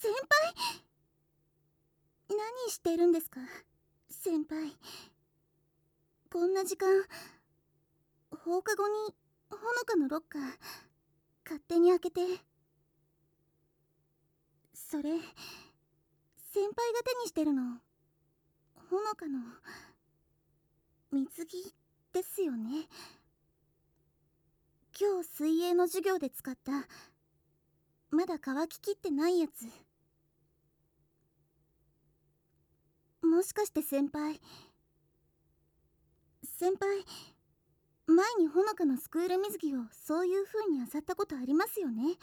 先輩、何してるんですか先輩。こんな時間、放課後にほのかのロッカー勝手に開けて。それ、先輩が手にしてるのほのかの水着ですよね。今日水泳の授業で使ったまだ乾ききってないやつ。もしかして先輩前にほのかのスクール水着をそういう風に漁ったことありますよね。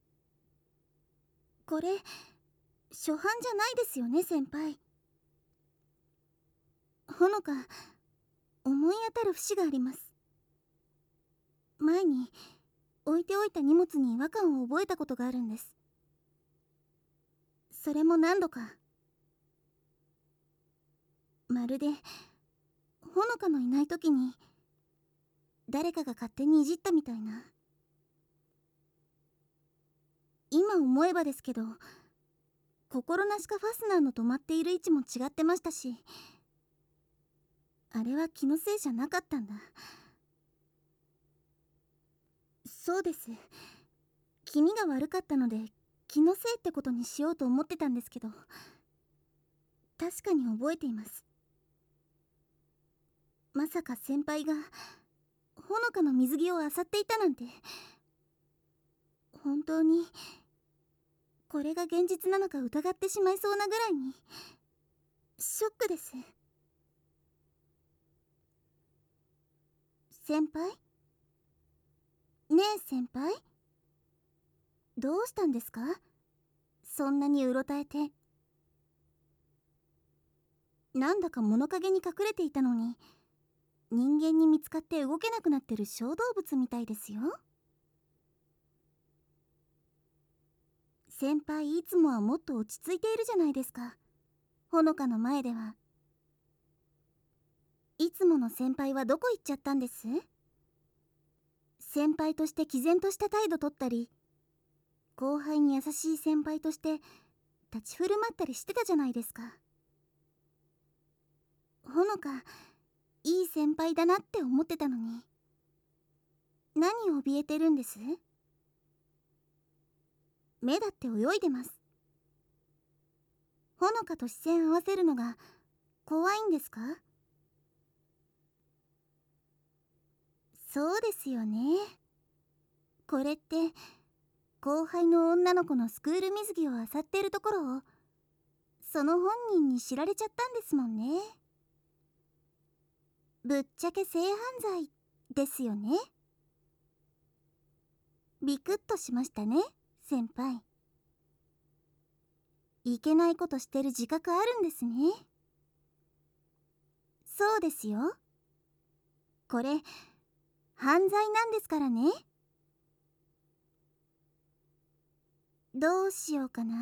これ初版じゃないですよね先輩。ほのか思い当たる節があります。前に置いておいた荷物に違和感を覚えたことがあるんです。それも何度か。まるでほのかのいない時に誰かが勝手にいじったみたいな。今思えばですけど、心なしかファスナーの止まっている位置も違ってましたし、あれは気のせいじゃなかったんだ。そうです。気味が悪かったので気のせいってことにしようと思ってたんですけど、確かに覚えています。まさか先輩がほのかの水着を漁っていたなんて。本当にこれが現実なのか疑ってしまいそうなぐらいにショックです。先輩？ねえ先輩、どうしたんですか？そんなにうろたえて。なんだか物陰に隠れていたのに人間に見つかって動けなくなってる小動物みたいですよ。先輩いつもはもっと落ち着いているじゃないですか。ほのかの前では。いつもの先輩はどこ行っちゃったんです？先輩として毅然とした態度取ったり、後輩に優しい先輩として立ち振る舞ったりしてたじゃないですか。ほのかいい先輩だなって思ってたのに、何を怯えてるんです？目だって泳いでます。ほのかと視線合わせるのが怖いんですか？そうですよね。これって後輩の女の子のスクール水着を漁ってるところをその本人に知られちゃったんですもんね。ぶっちゃけ性犯罪ですよね。ビクッとしましたね先輩。いけないことしてる自覚あるんですね。そうですよ。これ犯罪なんですからね。どうしようかな。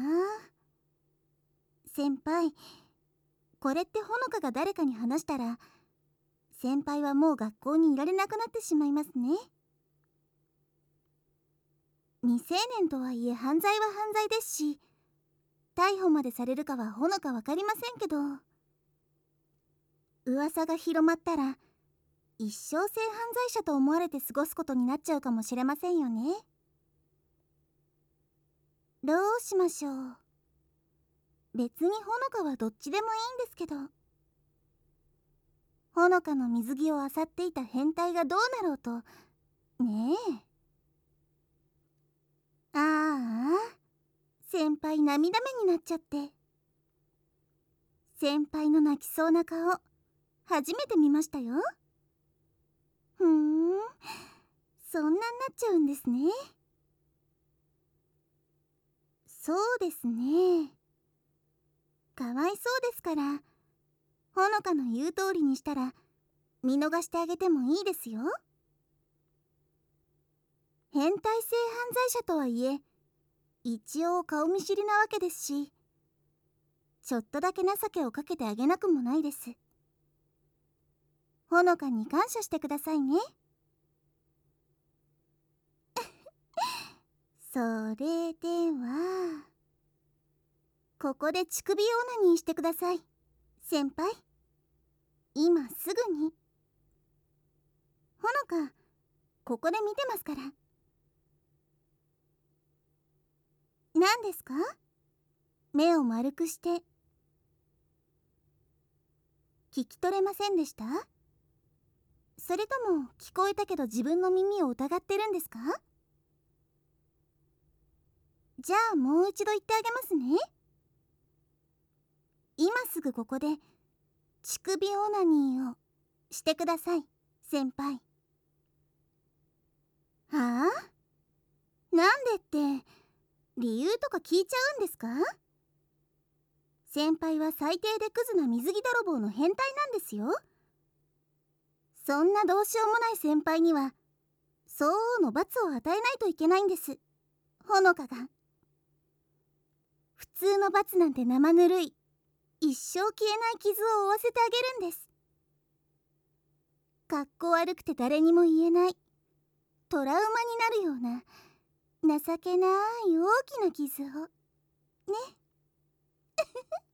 先輩、これってほのかが誰かに話したら先輩はもう学校にいられなくなってしまいますね。未成年とはいえ犯罪は犯罪ですし、逮捕までされるかはほのか分かりませんけど、噂が広まったら一生性犯罪者と思われて過ごすことになっちゃうかもしれませんよね。どうしましょう。別にほのかはどっちでもいいんですけど、ほのかの水着を漁っていた変態がどうなろうとねえ。ああ、先輩涙目になっちゃって。先輩の泣きそうな顔初めて見ましたよ。ふーん、そんなんなっちゃうんですね。そうですね。かわいそうですから、ほのかの言う通りにしたら見逃してあげてもいいですよ。変態性犯罪者とはいえ一応顔見知りなわけですし、ちょっとだけ情けをかけてあげなくもないです。ほのかに感謝してくださいね。それでは。 ここで乳首オナニーしてください先輩。今すぐに。ほのかここで見てますから。何ですか？目を丸くして。聞き取れませんでした？それとも聞こえたけど自分の耳を疑ってるんですか？じゃあもう一度言ってあげますね。今すぐここで乳首オナニーをしてください先輩。はあ？なんでって理由とか聞いちゃうんですか？先輩は最低でクズな水着泥棒の変態なんですよ。そんなどうしようもない先輩には相応の罰を与えないといけないんです、ほのかが。普通の罰なんて生ぬるい、一生消えない傷を負わせてあげるんです。かっこ悪くて誰にも言えないトラウマになるような情けない大きな傷をね。